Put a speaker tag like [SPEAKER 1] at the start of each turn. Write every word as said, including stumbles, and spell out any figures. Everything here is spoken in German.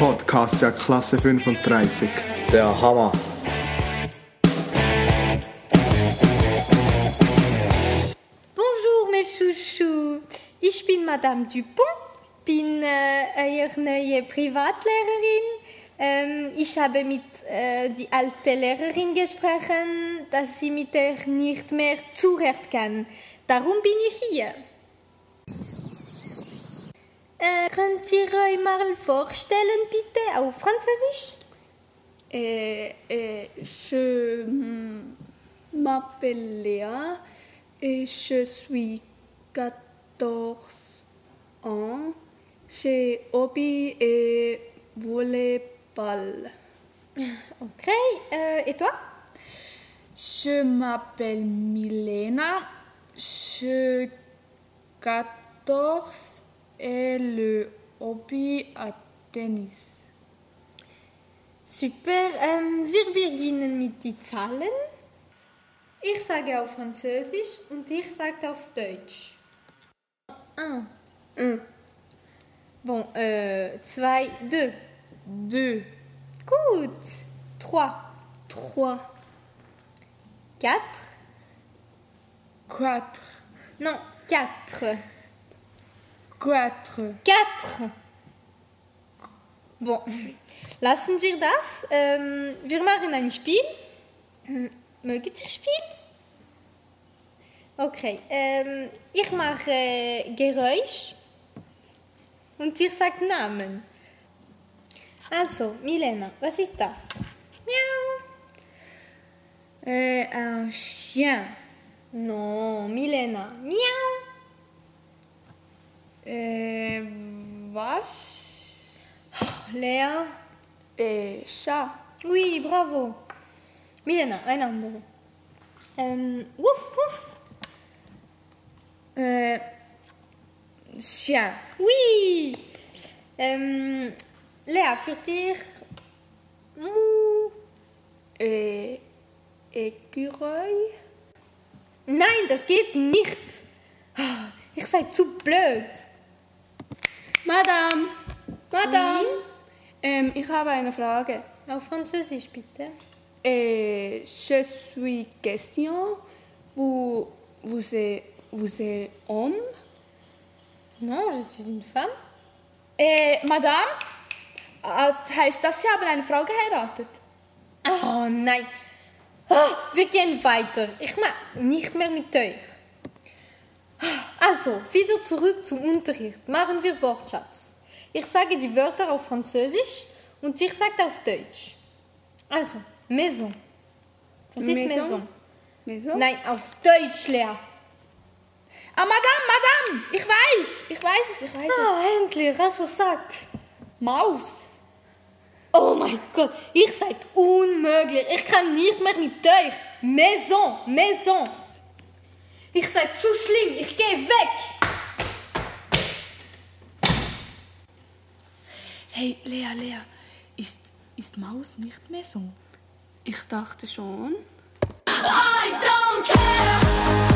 [SPEAKER 1] Podcast der Klasse fünfunddreißig.
[SPEAKER 2] Der Hammer.
[SPEAKER 3] Bonjour mes chouchous, ich bin Madame Dupont, bin äh, eure neue Privatlehrerin. Ähm, ich habe mit äh, die alte Lehrerin gesprochen, dass sie mit euch nicht mehr zurecht kann. Darum bin ich hier. Äh, könnt ihr euch mal vorstellen, bitte, auf Französisch?
[SPEAKER 4] Euh, euh, je m'appelle Léa et je suis quatorze ans. J'ai hobby et volleyball.
[SPEAKER 3] Ok, euh, et toi?
[SPEAKER 4] Je m'appelle Milena. Je quatorze et le hobby à tennis.
[SPEAKER 3] Super, ähm, wir beginnen mit den Zahlen. Ich sage auf Französisch und ich sage auf Deutsch. Un.
[SPEAKER 4] Un.
[SPEAKER 3] Bon, euh, zwei, deux.
[SPEAKER 4] Deux.
[SPEAKER 3] Gut. Trois.
[SPEAKER 4] Trois.
[SPEAKER 3] Quatre.
[SPEAKER 4] Quatre.
[SPEAKER 3] Non, quatre.
[SPEAKER 4] Quatre.
[SPEAKER 3] Quatre. Bon, lassen wir das. Ähm, wir machen ein Spiel. Hm, mögt ihr Spiel? Okay, ähm, ich mache äh, Geräusch und ihr sagt Namen. Also, Milena, was ist das? Miau.
[SPEAKER 4] Euh, un chien.
[SPEAKER 3] Non, Milena. Miau.
[SPEAKER 4] Euh, vache.
[SPEAKER 3] Lea.
[SPEAKER 4] Et chat.
[SPEAKER 3] Oui, bravo. Milena, ein anderer. Ähm, wuff, wuff.
[SPEAKER 4] Euh, chien.
[SPEAKER 3] Oui. Ähm, Lea, für dich. Mu.
[SPEAKER 4] Et écureuil.
[SPEAKER 3] Nein, das geht nicht. Ich sei zu blöd.
[SPEAKER 4] Madame. Madame.
[SPEAKER 3] Oui?
[SPEAKER 4] Ähm, ich habe eine Frage.
[SPEAKER 3] Auf Französisch, bitte.
[SPEAKER 4] Et je suis question. Vous, vous êtes, vous êtes homme?
[SPEAKER 3] Non, je suis une femme.
[SPEAKER 4] Äh, Madame? Das heißt, dass Sie haben eine Frau geheiratet?
[SPEAKER 3] Oh nein. Oh, wir gehen weiter. Ich mag nicht mehr mit euch. Also, wieder zurück zum Unterricht. Machen wir Wortschatz. Ich sage die Wörter auf Französisch und ich sage auf Deutsch. Also, Maison. Was ist
[SPEAKER 4] Maison?
[SPEAKER 3] Maison?
[SPEAKER 4] Maison?
[SPEAKER 3] Nein, auf Deutsch, Lea.
[SPEAKER 4] Ah, Madame, Madame! Ich weiß! Ich weiß es, ich weiß es.
[SPEAKER 3] Ah, endlich, also sag.
[SPEAKER 4] Maus.
[SPEAKER 3] Oh mein Gott, ihr seid unmöglich. Ich kann nicht mehr mit euch. Maison, Maison. Ich seid zu schlimm, ich gehe weg.
[SPEAKER 4] Hey, Lea, Lea, ist, ist Maus nicht mehr so? Ich dachte schon.
[SPEAKER 5] I don't care.